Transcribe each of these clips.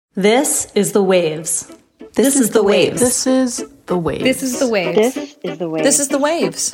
This is The Waves. This is The Waves. This is The Waves. This is The Waves. This is The Waves. This is The Waves.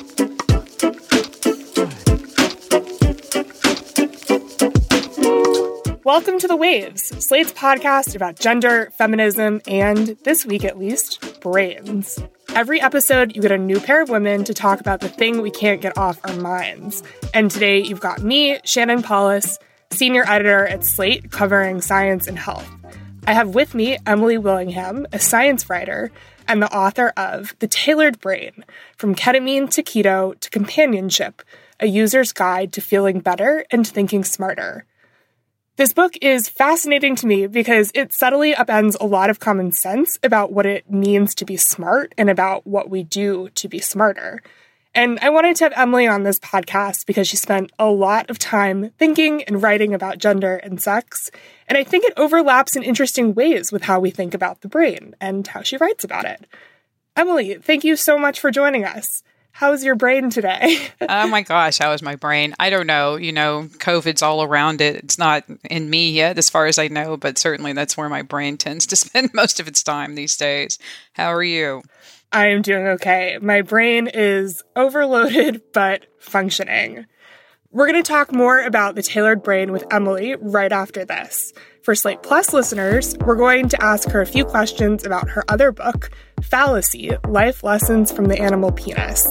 Welcome to The Waves, Slate's podcast about gender, feminism, and, this week at least, brains. Every episode, you get a new pair of women to talk about the thing we can't get off our minds. And today, you've got me, Shannon Paulus, senior editor at Slate, covering science and health. I have with me Emily Willingham, a science writer and the author of The Tailored Brain, From Ketamine to Keto to Companionship, a user's guide to feeling better and thinking smarter. This book is fascinating to me because it subtly upends a lot of common sense about what it means to be smart and about what we do to be smarter. And I wanted to have Emily on this podcast because she spent a lot of time thinking and writing about gender and sex, and I think it overlaps in interesting ways with how we think about the brain and how she writes about it. Emily, thank you so much for joining us. How's your brain today? Oh my gosh, how is my brain? I don't know. COVID's all around it. It's not in me yet, as far as I know, but certainly that's where my brain tends to spend most of its time these days. How are you? I am doing okay. My brain is overloaded, but functioning. We're going to talk more about The Tailored Brain with Emily right after this. For Slate Plus listeners, we're going to ask her a few questions about her other book, Fallacy: Life Lessons from the Animal Penis.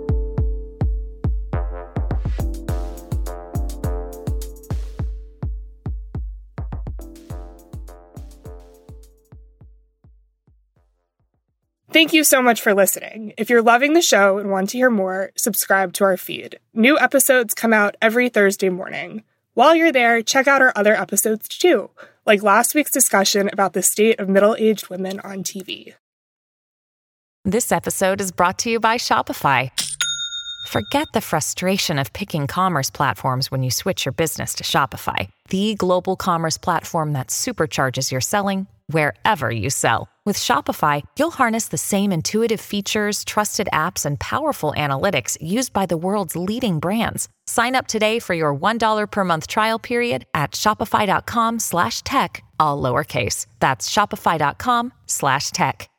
Thank you so much for listening. If you're loving the show and want to hear more, subscribe to our feed. New episodes come out every Thursday morning. While you're there, check out our other episodes too, like last week's discussion about the state of middle-aged women on TV. This episode is brought to you by Shopify. Forget the frustration of picking commerce platforms when you switch your business to Shopify, the global commerce platform that supercharges your selling wherever you sell. With Shopify, you'll harness the same intuitive features, trusted apps, and powerful analytics used by the world's leading brands. Sign up today for your $1 per month trial period at shopify.com/tech, all lowercase. That's shopify.com/tech.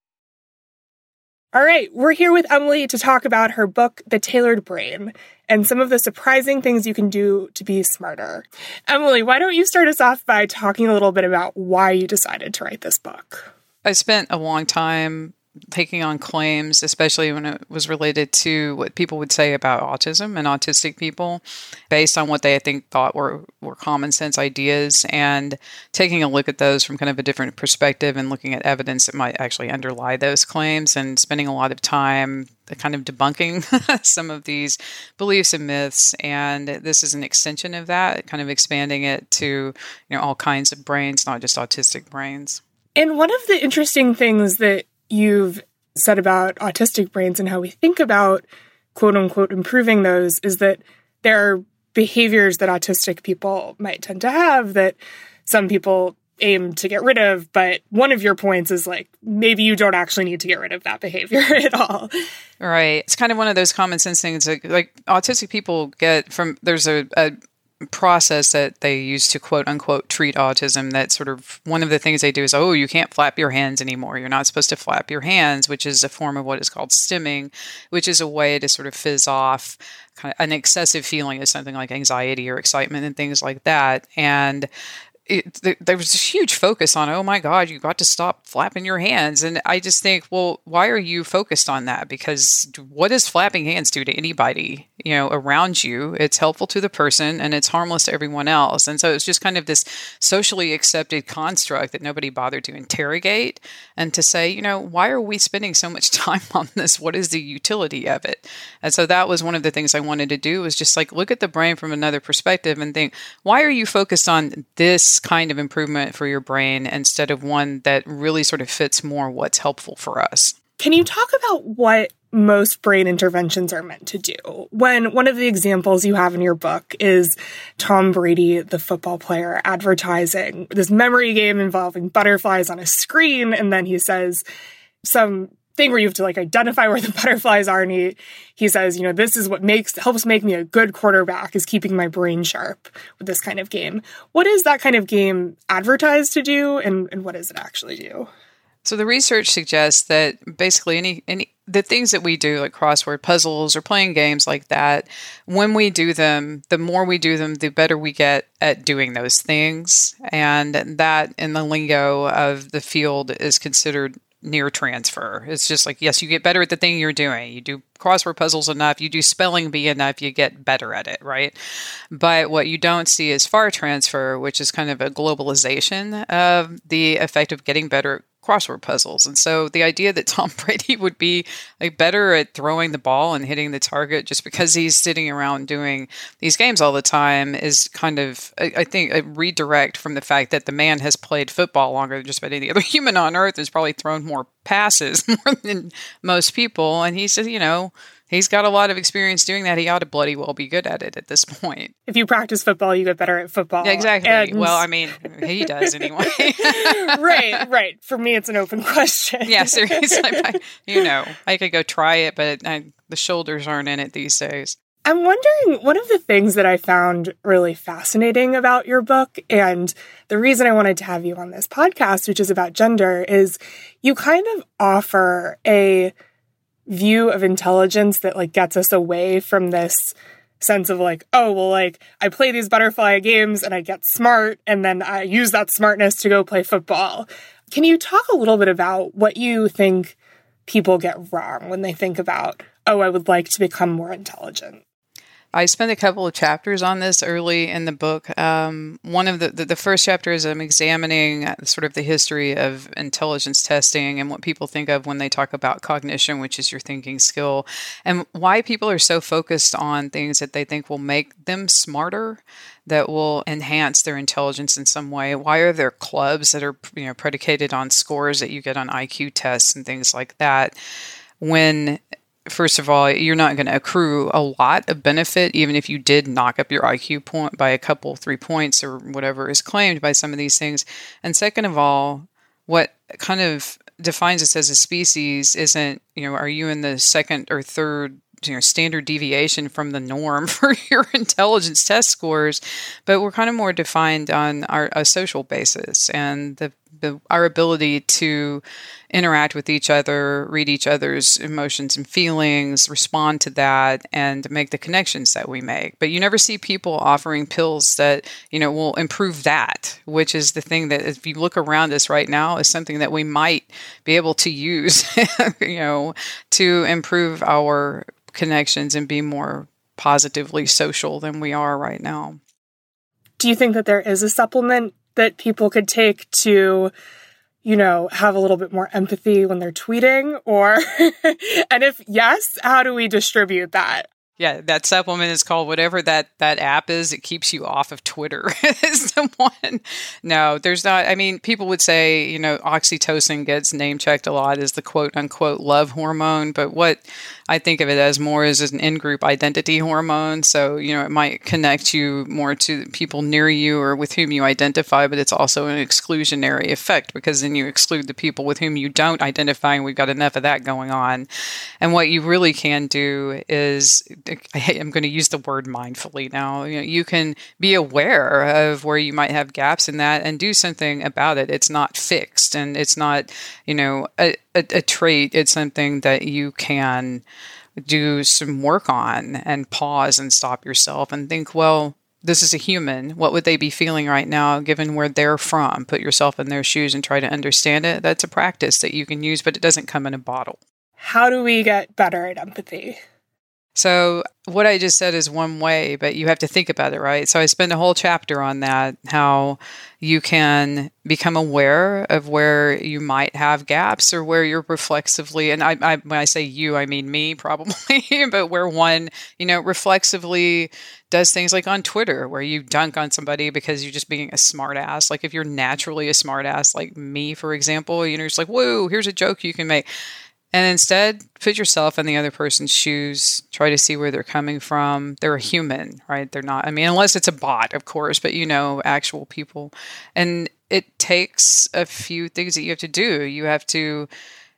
All right, we're here with Emily to talk about her book, The Tailored Brain, and some of the surprising things you can do to be smarter. Emily, why don't you start us off by talking a little bit about why you decided to write this book? I spent a long time taking on claims, especially when it was related to what people would say about autism and autistic people, based on what they, I think, thought were common sense ideas, and taking a look at those from kind of a different perspective and looking at evidence that might actually underlie those claims, and spending a lot of time kind of debunking some of these beliefs and myths. And this is an extension of that, kind of expanding it to all kinds of brains, not just autistic brains. And one of the interesting things that you've said about autistic brains and how we think about, quote unquote, improving those is that there are behaviors that autistic people might tend to have that some people aim to get rid of. But one of your points is like, maybe you don't actually need to get rid of that behavior at all. Right. It's kind of one of those common sense things like autistic people get from, there's a process that they use to quote unquote treat autism. That sort of one of the things they do is, you can't flap your hands anymore. You're not supposed to flap your hands, which is a form of what is called stimming, which is a way to sort of fizz off kind of an excessive feeling of something like anxiety or excitement and things like that. And there was this huge focus on, oh my God, you got to stop flapping your hands. And I just think, well, why are you focused on that? Because what does flapping hands do to anybody, around you? It's helpful to the person and it's harmless to everyone else. And so it's just kind of this socially accepted construct that nobody bothered to interrogate and to say, why are we spending so much time on this? What is the utility of it? And so that was one of the things I wanted to do, was just like look at the brain from another perspective and think, why are you focused on this kind of improvement for your brain instead of one that really sort of fits more what's helpful for us? Can you talk about what most brain interventions are meant to do? When one of the examples you have in your book is Tom Brady, the football player, advertising this memory game involving butterflies on a screen, and then he says some thing where you have to like identify where the butterflies are. And he says, this is what helps make me a good quarterback, is keeping my brain sharp with this kind of game. What is that kind of game advertised to do, and what does it actually do? So the research suggests that basically the things that we do, like crossword puzzles or playing games like that, when we do them, the more we do them, the better we get at doing those things. And that, in the lingo of the field, is considered near transfer. It's just like, yes, you get better at the thing you're doing. You do crossword puzzles enough, you do spelling bee enough, you get better at it, right? But what you don't see is far transfer, which is kind of a globalization of the effect of getting better at crossword puzzles. And so the idea that Tom Brady would be like better at throwing the ball and hitting the target just because he's sitting around doing these games all the time is kind of, I think, a redirect from the fact that the man has played football longer than just about any other human on earth, has probably thrown more passes more than most people. And he says, he's got a lot of experience doing that. He ought to bloody well be good at it at this point. If you practice football, you get better at football. Yeah, exactly. Well, I mean, he does anyway. Right. For me, it's an open question. Yeah, seriously. I could go try it, but the shoulders aren't in it these days. I'm wondering, one of the things that I found really fascinating about your book, and the reason I wanted to have you on this podcast, which is about gender, is you kind of offer a view of intelligence that like gets us away from this sense of like, oh, well, like I play these butterfly games and I get smart and then I use that smartness to go play football. Can you talk a little bit about what you think people get wrong when they think about, oh, I would like to become more intelligent? I spent a couple of chapters on this early in the book. One of the first chapter is I'm examining sort of the history of intelligence testing and what people think of when they talk about cognition, which is your thinking skill, and why people are so focused on things that they think will make them smarter, that will enhance their intelligence in some way. Why are there clubs that are predicated on scores that you get on IQ tests and things like that, when first of all, you're not going to accrue a lot of benefit, even if you did knock up your IQ point by a couple, 3 points or whatever is claimed by some of these things. And second of all, what kind of defines us as a species isn't, are you in the second or third standard deviation from the norm for your intelligence test scores, but we're kind of more defined on a social basis and our ability to interact with each other, read each other's emotions and feelings, respond to that, and make the connections that we make. But you never see people offering pills that, will improve that, which is the thing that if you look around us right now is something that we might be able to use, to improve our connections and be more positively social than we are right now. Do you think that there is a supplement that people could take to, have a little bit more empathy when they're tweeting? Or, and if yes, how do we distribute that? Yeah, that supplement is called whatever that app is. It keeps you off of Twitter is the one. No, there's not. I mean, people would say, oxytocin gets name checked a lot as the quote unquote love hormone. But what I think of it as more as an in-group identity hormone. So, it might connect you more to people near you or with whom you identify, but it's also an exclusionary effect because then you exclude the people with whom you don't identify, and we've got enough of that going on. And what you really can do is, I'm going to use the word mindfully now. You can be aware of where you might have gaps in that and do something about it. It's not fixed and it's not, a trait. It's something that you can do some work on and pause and stop yourself and think, well, this is a human. What would they be feeling right now, given where they're from? Put yourself in their shoes and try to understand it. That's a practice that you can use, but it doesn't come in a bottle. How do we get better at empathy? So what I just said is one way, but you have to think about it, right? So I spend a whole chapter on that, how you can become aware of where you might have gaps or where you're reflexively, and I when I say you, I mean me probably, but where one, reflexively does things like on Twitter, where you dunk on somebody because you're just being a smart ass. Like if you're naturally a smart ass, like me, for example, you're just like, whoa, here's a joke you can make. And instead, put yourself in the other person's shoes. Try to see where they're coming from. They're a human, right? They're not, unless it's a bot, of course, but actual people. And it takes a few things that you have to do. You have to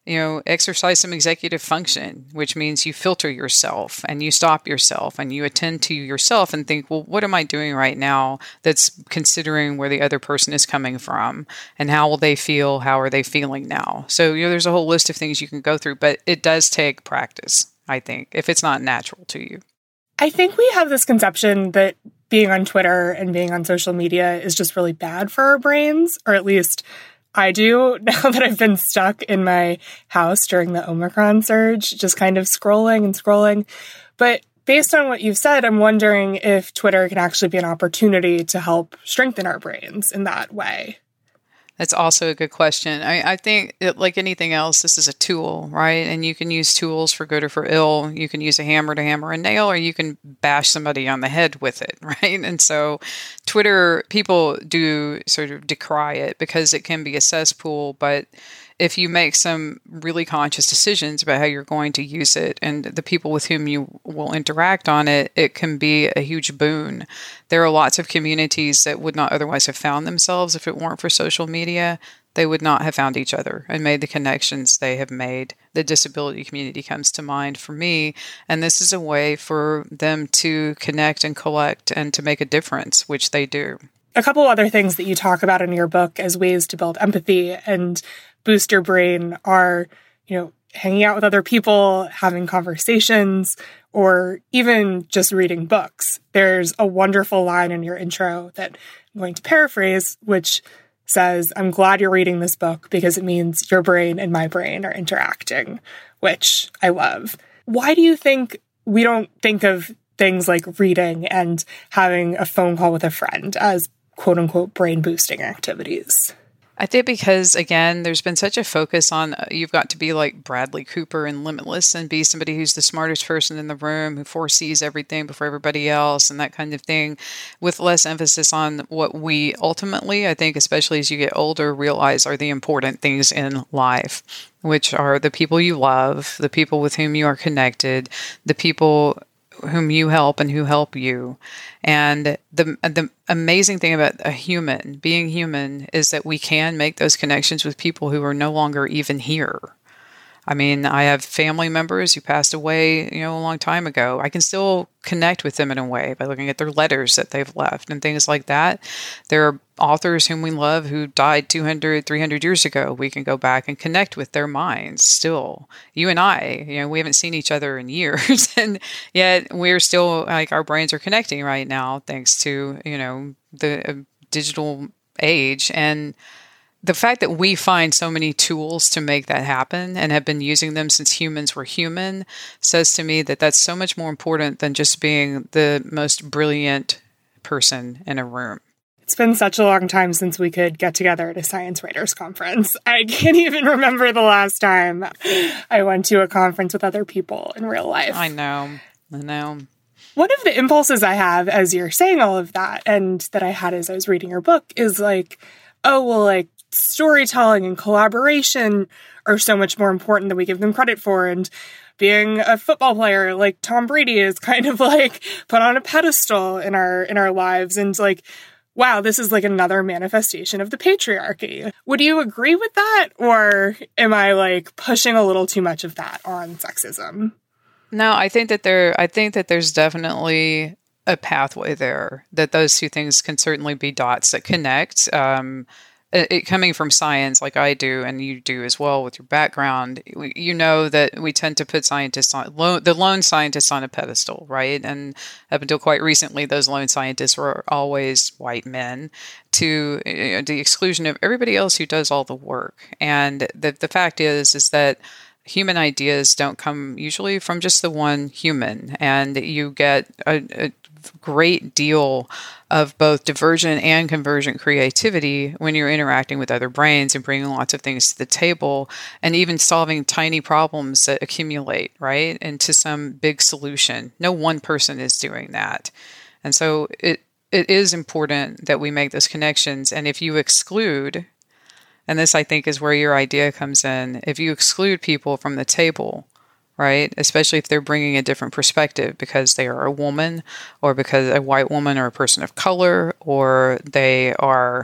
exercise some executive function, which means you filter yourself and you stop yourself and you attend to yourself and think, well, what am I doing right now that's considering where the other person is coming from and how will they feel? How are they feeling now? So, there's a whole list of things you can go through, but it does take practice, I think, if it's not natural to you. I think we have this conception that being on Twitter and being on social media is just really bad for our brains, or at least I do, now that I've been stuck in my house during the Omicron surge, just kind of scrolling and scrolling. But based on what you've said, I'm wondering if Twitter can actually be an opportunity to help strengthen our brains in that way. That's also a good question. I think, like anything else, this is a tool, right? And you can use tools for good or for ill. You can use a hammer to hammer a nail, or you can bash somebody on the head with it, right? And so Twitter, people do sort of decry it because it can be a cesspool, but if you make some really conscious decisions about how you're going to use it and the people with whom you will interact on it, it can be a huge boon. There are lots of communities that would not otherwise have found themselves if it weren't for social media. They would not have found each other and made the connections they have made. The disability community comes to mind for me, and this is a way for them to connect and collect and to make a difference, which they do. A couple other things that you talk about in your book as ways to build empathy and boost your brain are, hanging out with other people, having conversations, or even just reading books. There's a wonderful line in your intro that I'm going to paraphrase, which says, "I'm glad you're reading this book because it means your brain and my brain are interacting," which I love. Why do you think we don't think of things like reading and having a phone call with a friend as quote unquote brain boosting activities? I think because, again, there's been such a focus on you've got to be like Bradley Cooper in Limitless and be somebody who's the smartest person in the room, who foresees everything before everybody else and that kind of thing, with less emphasis on what we ultimately, I think, especially as you get older, realize are the important things in life, which are the people you love, the people with whom you are connected, the people whom you help and who help you. And the amazing thing about being human, is that we can make those connections with people who are no longer even here. I mean, I have family members who passed away, a long time ago. I can still connect with them in a way by looking at their letters that they've left and things like that. There are authors whom we love who died 200, 300 years ago. We can go back and connect with their minds still. You and I, we haven't seen each other in years, and yet we're still, our brains are connecting right now thanks to, the digital age. And the fact that we find so many tools to make that happen and have been using them since humans were human says to me that that's so much more important than just being the most brilliant person in a room. It's been such a long time since we could get together at a science writers conference. I can't even remember the last time I went to a conference with other people in real life. I know. One of the impulses I have as you're saying all of that, and that I had as I was reading your book, is storytelling and collaboration are so much more important than we give them credit for. And being a football player like Tom Brady is kind of put on a pedestal in our lives. And wow, this is another manifestation of the patriarchy. Would you agree with that? Or am I pushing a little too much of that on sexism? No, I think that there's definitely a pathway there, that those two things can certainly be dots that connect. It coming from science like I do, and you do as well with your background, that we tend to put scientists on the lone scientists on a pedestal, right? And up until quite recently, those lone scientists were always white men, to the exclusion of everybody else who does all the work. And the fact is that human ideas don't come usually from just the one human, and you get a great deal of both divergent and convergent creativity when you're interacting with other brains and bringing lots of things to the table, and even solving tiny problems that accumulate, right, into some big solution. No one person is doing that. And so it is important that we make those connections. And if you exclude, and this I think is where your idea comes in, if you exclude people from the table, right? Especially if they're bringing a different perspective because they are a woman, or because a white woman or a person of color, or they are,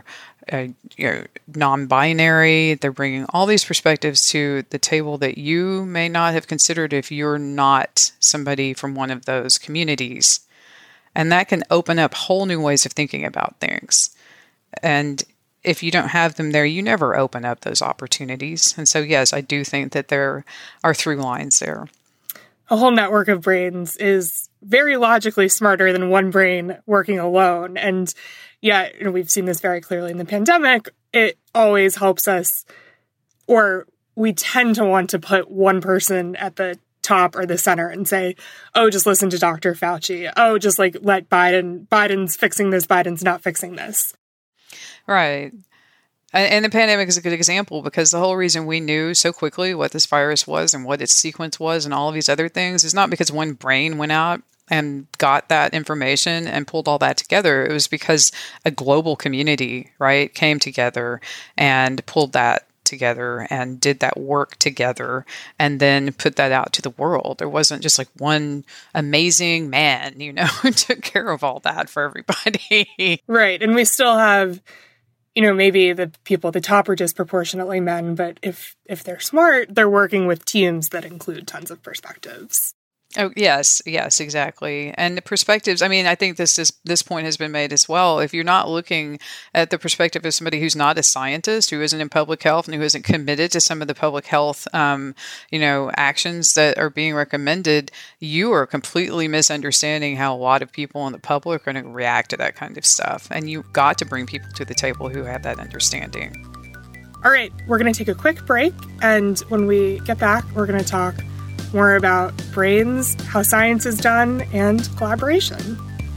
non-binary. They're bringing all these perspectives to the table that you may not have considered if you're not somebody from one of those communities. And that can open up whole new ways of thinking about things. And if you don't have them there, you never open up those opportunities. And so, yes, I do think that there are through lines there. A whole network of brains is very logically smarter than one brain working alone. And yet, we've seen this very clearly in the pandemic. It always helps us, or we tend to want to put one person at the top or the center and say, oh, just listen to Dr. Fauci. Oh, just like let Biden's fixing this, Biden's not fixing this. Right. And the pandemic is a good example because the whole reason we knew so quickly what this virus was and what its sequence was and all of these other things is not because one brain went out and got that information and pulled all that together. It was because a global community, right, came together and pulled that together and did that work together and then put that out to the world. There wasn't just like one amazing man, who took care of all that for everybody. Right. And we still have, maybe the people at the top are disproportionately men, but if they're smart, they're working with teams that include tons of perspectives. Oh, yes, exactly. And the perspectives, I think this point has been made as well. If you're not looking at the perspective of somebody who's not a scientist, who isn't in public health, and who isn't committed to some of the public health, actions that are being recommended, you are completely misunderstanding how a lot of people in the public are going to react to that kind of stuff. And you've got to bring people to the table who have that understanding. All right, we're going to take a quick break. And when we get back, we're going to talk more about brains, how science is done, and collaboration.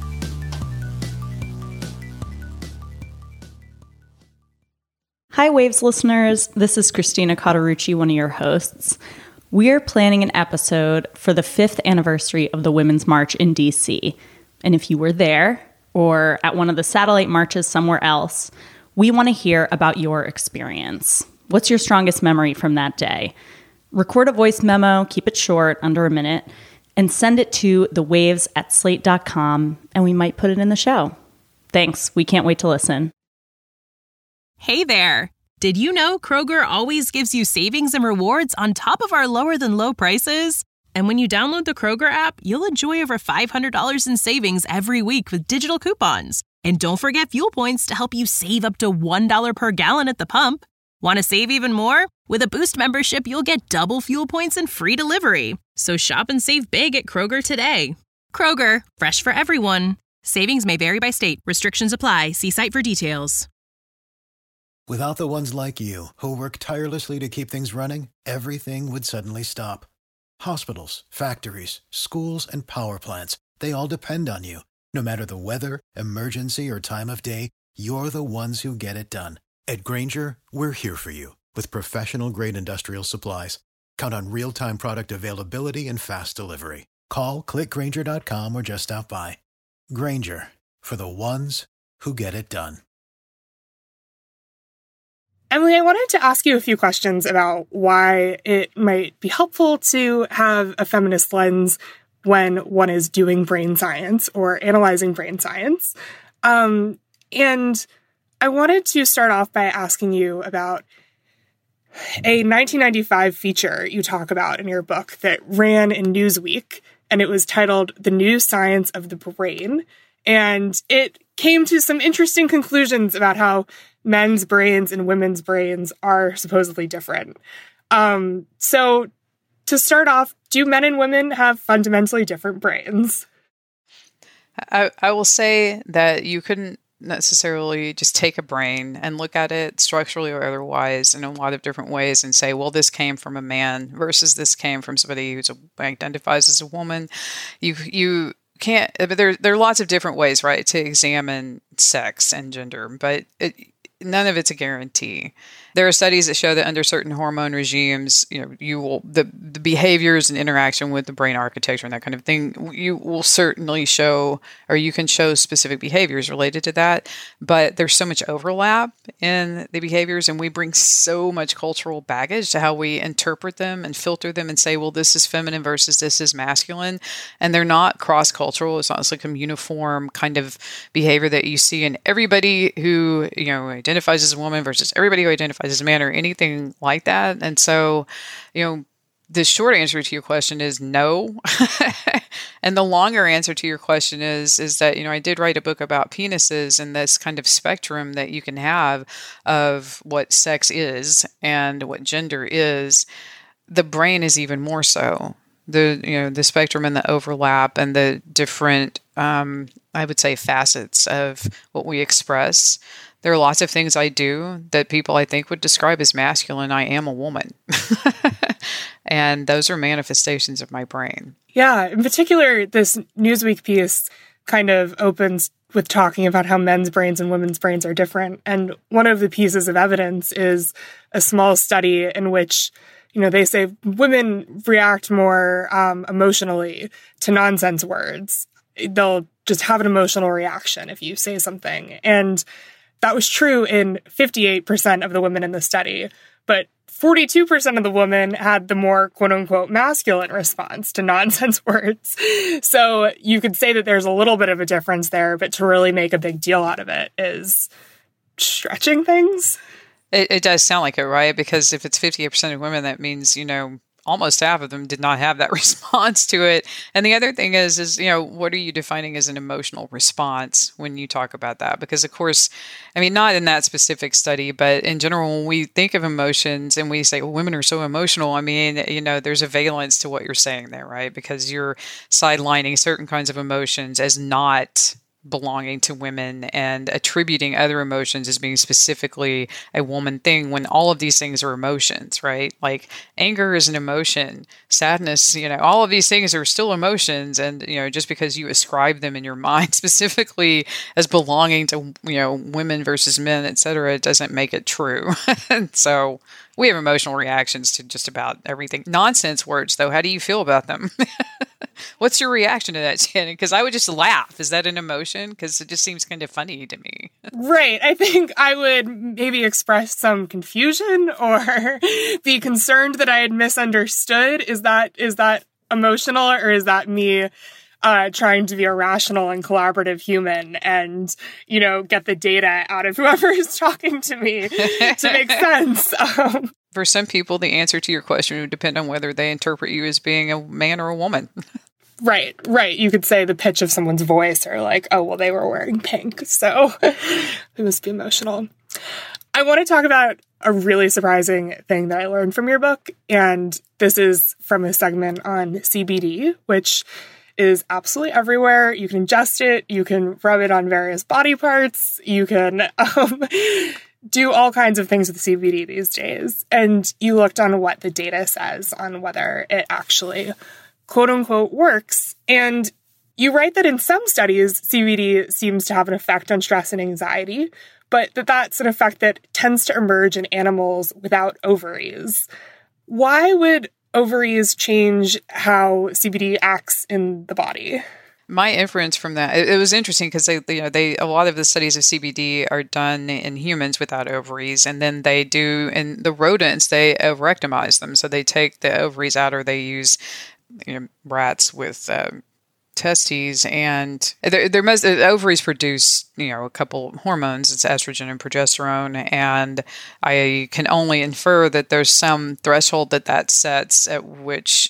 Hi, Waves listeners. This is Christina Cauterucci, one of your hosts. We are planning an episode for the 5th anniversary of the Women's March in D.C. And if you were there or at one of the satellite marches somewhere else, we want to hear about your experience. What's your strongest memory from that day? Record a voice memo, keep it short, under a minute, and send it to thewaves@slate.com, and we might put it in the show. Thanks. We can't wait to listen. Hey there. Did you know Kroger always gives you savings and rewards on top of our lower than low prices? And when you download the Kroger app, you'll enjoy over $500 in savings every week with digital coupons. And don't forget fuel points to help you save up to $1 per gallon at the pump. Want to save even more? With a Boost membership, you'll get double fuel points and free delivery. So shop and save big at Kroger today. Kroger, fresh for everyone. Savings may vary by state. Restrictions apply. See site for details. Without the ones like you, who work tirelessly to keep things running, everything would suddenly stop. Hospitals, factories, schools, and power plants, they all depend on you. No matter the weather, emergency, or time of day, you're the ones who get it done. At Grainger, we're here for you with professional-grade industrial supplies. Count on real-time product availability and fast delivery. Call, clickgrainger.com, or just stop by. Grainger, for the ones who get it done. Emily, I wanted to ask you a few questions about why it might be helpful to have a feminist lens when one is doing brain science or analyzing brain science. And I wanted to start off by asking you about a 1995 feature you talk about in your book that ran in Newsweek, and it was titled The New Science of the Brain. And it came to some interesting conclusions about how men's brains and women's brains are supposedly different. So to start off, do men and women have fundamentally different brains? I will say that you couldn't necessarily just take a brain and look at it structurally or otherwise in a lot of different ways and say, well, this came from a man versus this came from somebody who identifies as a woman. You can't, but there are lots of different ways, right, to examine sex and gender, but none of it's a guarantee. There are studies that show that under certain hormone regimes, the behaviors and interaction with the brain architecture and that kind of thing, you will certainly show, or you can show specific behaviors related to that. But there's so much overlap in the behaviors, and we bring so much cultural baggage to how we interpret them and filter them and say, well, this is feminine versus this is masculine. And they're not cross-cultural. It's not like a uniform kind of behavior that you see in everybody who, identifies identifies as a woman versus everybody who identifies as a man or anything like that. And so, the short answer to your question is no. And the longer answer to your question is that, I did write a book about penises and this kind of spectrum that you can have of what sex is and what gender is. The brain is even more so. The spectrum and the overlap and the different, I would say, facets of what we express. There are lots of things I do that people I think would describe as masculine. I am a woman. And those are manifestations of my brain. Yeah. In particular, this Newsweek piece kind of opens with talking about how men's brains and women's brains are different. And one of the pieces of evidence is a small study in which, they say women react more emotionally to nonsense words. They'll just have an emotional reaction if you say something. And that was true in 58% of the women in the study. But 42% of the women had the more quote-unquote masculine response to nonsense words. So you could say that there's a little bit of a difference there, but to really make a big deal out of it is stretching things. It does sound like it, right? Because if it's 58% of women, that means, almost half of them did not have that response to it. And the other thing is, what are you defining as an emotional response when you talk about that? Because of course, not in that specific study, but in general, when we think of emotions and we say, well, women are so emotional, there's a valence to what you're saying there, right? Because you're sidelining certain kinds of emotions as not belonging to women and attributing other emotions as being specifically a woman thing when all of these things are emotions, right? Like anger is an emotion, sadness, all of these things are still emotions. And, just because you ascribe them in your mind specifically as belonging to, women versus men, et cetera, it doesn't make it true. So we have emotional reactions to just about everything. Nonsense words, though, how do you feel about them? What's your reaction to that, Shannon? Because I would just laugh. Is that an emotion? Because it just seems kind of funny to me. Right. I think I would maybe express some confusion or be concerned that I had misunderstood. Is that emotional, or is that me trying to be a rational and collaborative human and, get the data out of whoever is talking to me to make sense? For some people, the answer to your question would depend on whether they interpret you as being a man or a woman. Right. You could say the pitch of someone's voice, or like, oh, well, they were wearing pink, so it must be emotional. I want to talk about a really surprising thing that I learned from your book, and this is from a segment on CBD, which is absolutely everywhere. You can ingest it, you can rub it on various body parts, you can do all kinds of things with CBD these days. And you looked on what the data says on whether it actually, quote unquote, works. And you write that in some studies, CBD seems to have an effect on stress and anxiety, but that's an effect that tends to emerge in animals without ovaries. Why would ovaries change how CBD acts in the body? My inference from that, it was interesting because a lot of the studies of CBD are done in humans without ovaries, and then they do in the rodents, they ovarectomize them. So they take the ovaries out, or they use rats with testes, and the ovaries produce a couple hormones. It's estrogen and progesterone, and I can only infer that there's some threshold that sets at which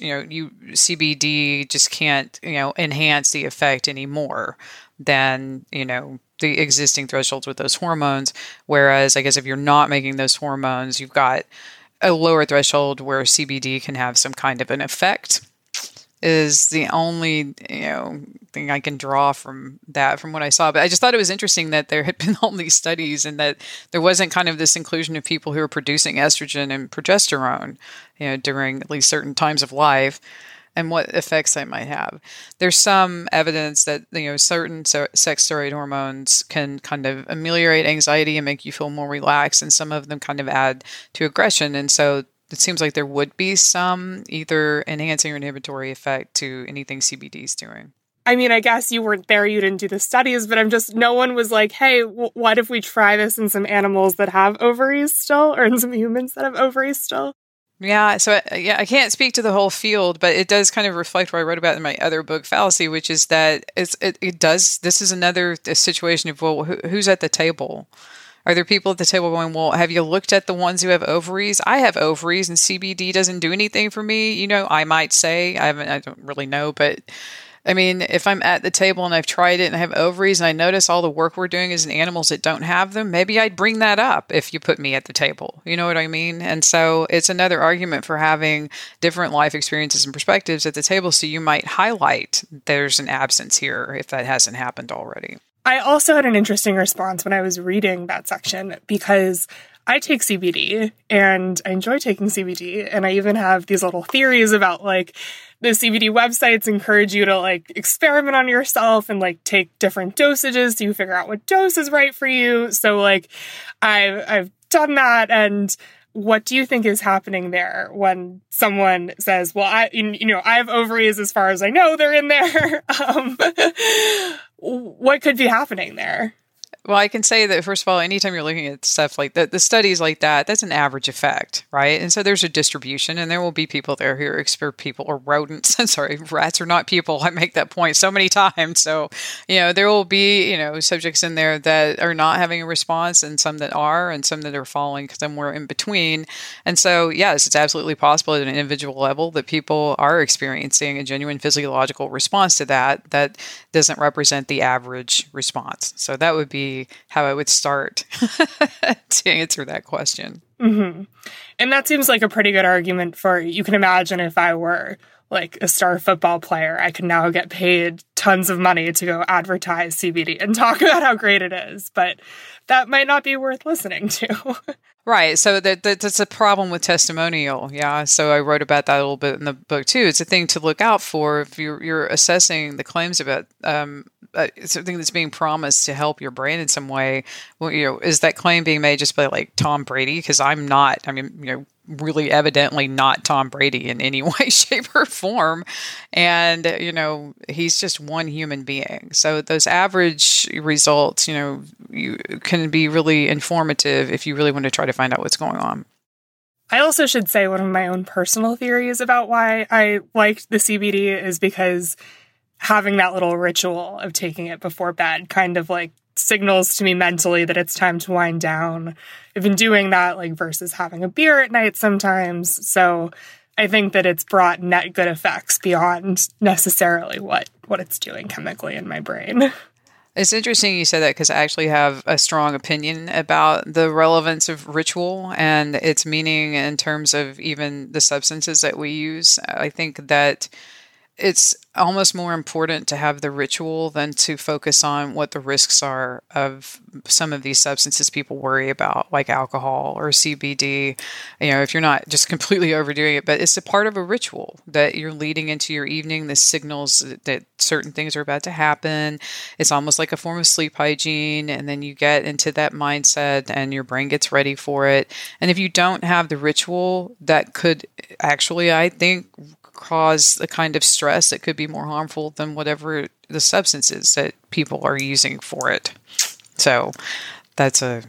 CBD just can't enhance the effect anymore than the existing thresholds with those hormones. Whereas I guess if you're not making those hormones, you've got a lower threshold where CBD can have some kind of an effect. Is the only thing I can draw from what I saw. But I just thought it was interesting that there had been all these studies and that there wasn't kind of this inclusion of people who are producing estrogen and progesterone, during at least certain times of life, and what effects that might have. There's some evidence that certain sex steroid hormones can kind of ameliorate anxiety and make you feel more relaxed, and some of them kind of add to aggression, and so it seems like there would be some either enhancing or inhibitory effect to anything CBD is doing. I mean, I guess you weren't there, you didn't do the studies, but no one was like, hey, what if we try this in some animals that have ovaries still, or in some humans that have ovaries still? Yeah, so I can't speak to the whole field, but it does kind of reflect what I wrote about in my other book, Fallacy, which is that this is another situation of, well, who's at the table? Are there people at the table going, well, have you looked at the ones who have ovaries? I have ovaries and CBD doesn't do anything for me. You know, I might say, I don't really know, but I mean, if I'm at the table and I've tried it and I have ovaries and I notice all the work we're doing is in animals that don't have them, maybe I'd bring that up if you put me at the table. You know what I mean? And so it's another argument for having different life experiences and perspectives at the table. So you might highlight there's an absence here if that hasn't happened already. I also had an interesting response when I was reading that section because I take CBD and I enjoy taking CBD. And I even have these little theories about like the CBD websites encourage you to like experiment on yourself and like take different dosages so you figure out what dose is right for you. So like I've done that. And what do you think is happening there when someone says, well, I have ovaries as far as I know they're in there. What could be happening there? Well, I can say that, first of all, anytime you're looking at stuff like that, the studies like that, that's an average effect, right? And so there's a distribution, and there will be people there who are people or rodents. I'm sorry, rats are not people. I make that point so many times. So, there will be, subjects in there that are not having a response and some that are and some that are falling somewhere in between. And so, yes, it's absolutely possible at an individual level that people are experiencing a genuine physiological response to that doesn't represent the average response. So that would be how I would start to answer that question. Mm-hmm. And that seems like a pretty good argument for, you can imagine if I were like a star football player, I could now get paid tons of money to go advertise CBD and talk about how great it is, but that might not be worth listening to. Right. So that's a problem with testimonial. Yeah. So I wrote about that a little bit in the book too. It's a thing to look out for if you're assessing the claims about something that's being promised to help your brain in some way. Well, is that claim being made just by like Tom Brady? Because I'm not. I mean, really evidently not Tom Brady in any way, shape, or form. And, he's just one human being. So those average results, you can be really informative if you really want to try to find out what's going on. I also should say one of my own personal theories about why I liked the CBD is because having that little ritual of taking it before bed kind of like signals to me mentally that it's time to wind down. I've been doing that like versus having a beer at night sometimes. So I think that it's brought net good effects beyond necessarily what it's doing chemically in my brain. It's interesting you said that because I actually have a strong opinion about the relevance of ritual and its meaning in terms of even the substances that we use. I think that it's almost more important to have the ritual than to focus on what the risks are of some of these substances people worry about, like alcohol or CBD. If you're not just completely overdoing it, but it's a part of a ritual that you're leading into your evening. This signals that certain things are about to happen. It's almost like a form of sleep hygiene. And then you get into that mindset and your brain gets ready for it. And if you don't have the ritual, that could actually, I think, cause the kind of stress that could be more harmful than whatever the substances that people are using for it. So that's a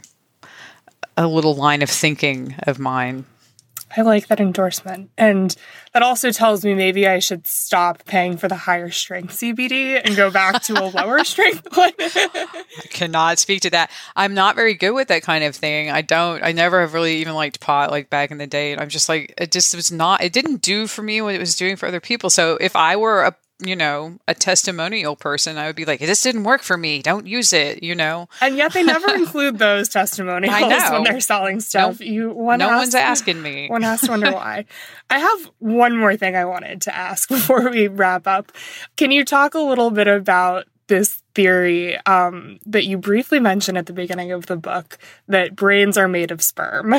little line of thinking of mine. I like that endorsement. And that also tells me maybe I should stop paying for the higher strength CBD and go back to a lower strength one. I cannot speak to that. I'm not very good with that kind of thing. I never have really even liked pot like back in the day. And I'm just like, it didn't do for me what it was doing for other people. So if I were a testimonial person, I would be like, this didn't work for me. Don't use it, And yet they never include those testimonials when they're selling stuff. No one's asking me. One has to wonder why. I have one more thing I wanted to ask before we wrap up. Can you talk a little bit about this theory that you briefly mentioned at the beginning of the book, that brains are made of sperm?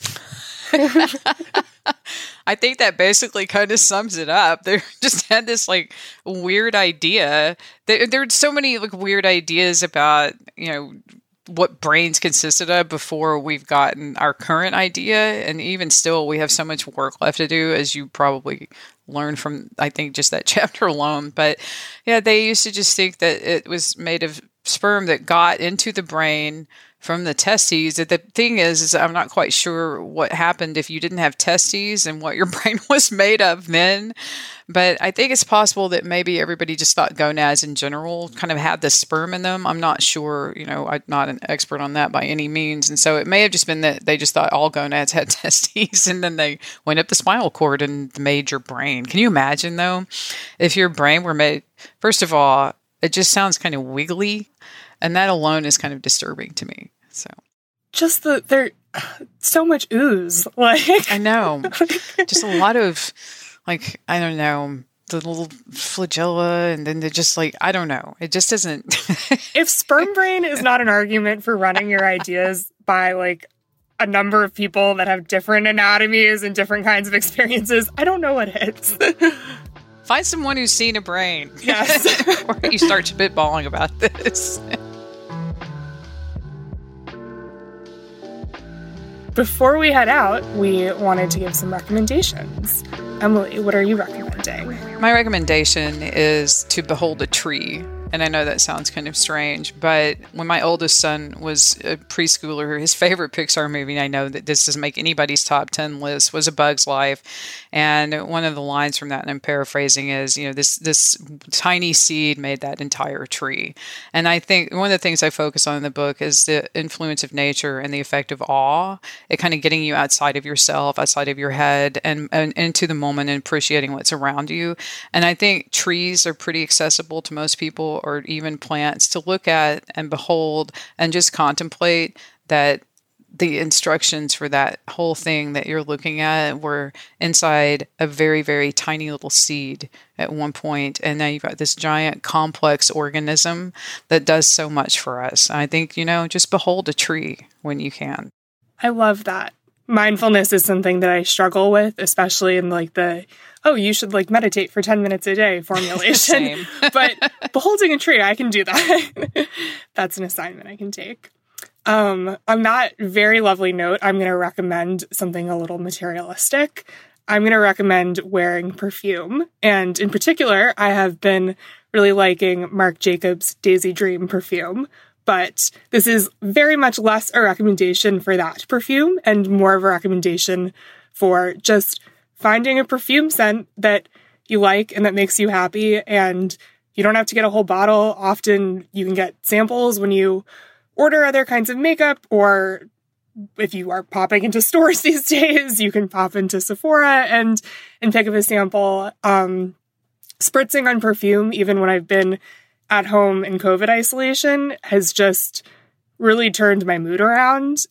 I think that basically kind of sums it up. They just had this like weird idea. There's so many like weird ideas about, what brains consisted of before we've gotten our current idea. And even still, we have so much work left to do, as you probably learned from, I think, just that chapter alone. But yeah, they used to just think that it was made of sperm that got into the brain from the testes. The thing is I'm not quite sure what happened if you didn't have testes and what your brain was made of then. But I think it's possible that maybe everybody just thought gonads in general kind of had the sperm in them. I'm not sure, I'm not an expert on that by any means. And so it may have just been that they just thought all gonads had testes, and then they went up the spinal cord and made your brain. Can you imagine, though, if your brain were made? First of all, it just sounds kind of wiggly, and that alone is kind of disturbing to me. So just there's so much ooze. I know. Just a lot of, I don't know, the little flagella, and then they're just I don't know. It just doesn't. If sperm brain is not an argument for running your ideas by a number of people that have different anatomies and different kinds of experiences, I don't know what is. Find someone who's seen a brain. Yes. Or you start spitballing about this. Before we head out, we wanted to give some recommendations. Emily, what are you recommending? My recommendation is to behold a tree. And I know that sounds kind of strange, but when my oldest son was a preschooler, his favorite Pixar movie, I know that this doesn't make anybody's top 10 list, was A Bug's Life. And one of the lines from that, and I'm paraphrasing, is, this tiny seed made that entire tree. And I think one of the things I focus on in the book is the influence of nature and the effect of awe. It kind of getting you outside of yourself, outside of your head, and into the moment and appreciating what's around you. And I think trees are pretty accessible to most people, or even plants, to look at and behold and just contemplate that the instructions for that whole thing that you're looking at were inside a very, very tiny little seed at one point. And now you've got this giant complex organism that does so much for us. I think, just behold a tree when you can. I love that. Mindfulness is something that I struggle with, especially in you should meditate for 10 minutes a day formulation. But beholding a tree, I can do that. That's an assignment I can take. On that very lovely note, I'm going to recommend something a little materialistic. I'm going to recommend wearing perfume. And in particular, I have been really liking Marc Jacobs' Daisy Dream perfume. But this is very much less a recommendation for that perfume and more of a recommendation for just finding a perfume scent that you like and that makes you happy. And you don't have to get a whole bottle. Often you can get samples when you order other kinds of makeup, or if you are popping into stores these days, you can pop into Sephora and pick up a sample. Spritzing on perfume, even when I've been at home in COVID isolation, has just really turned my mood around.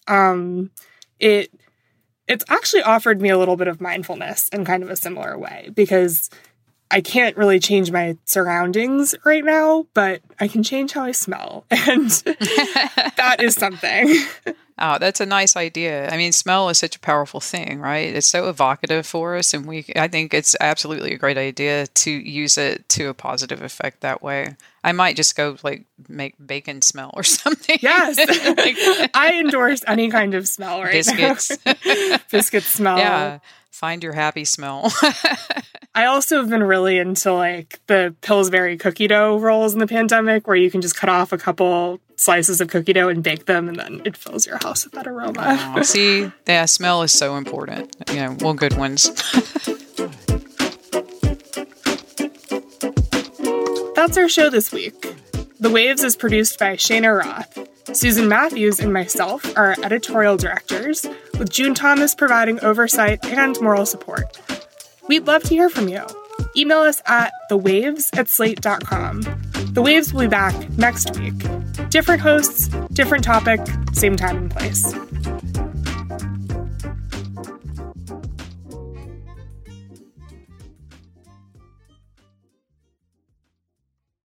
It's actually offered me a little bit of mindfulness in kind of a similar way, because I can't really change my surroundings right now, but I can change how I smell. And that is something. Oh, that's a nice idea. I mean, smell is such a powerful thing, right? It's so evocative for us. And I think it's absolutely a great idea to use it to a positive effect that way. I might just go make bacon smell or something. Yes. I endorse any kind of smell right Biscuits. now. Biscuit smell. Yeah. Find your happy smell. I also have been really into the Pillsbury cookie dough rolls in the pandemic, where you can just cut off a couple slices of cookie dough and bake them, and then it fills your house with that aroma. Oh, see, yeah, smell is so important. Good ones. That's our show this week. The Waves is produced by Shayna Roth. Susan Matthews and myself are editorial directors, with June Thomas providing oversight and moral support. We'd love to hear from you. Email us at thewaves@slate.com. The Waves will be back next week. Different hosts, different topic, same time and place.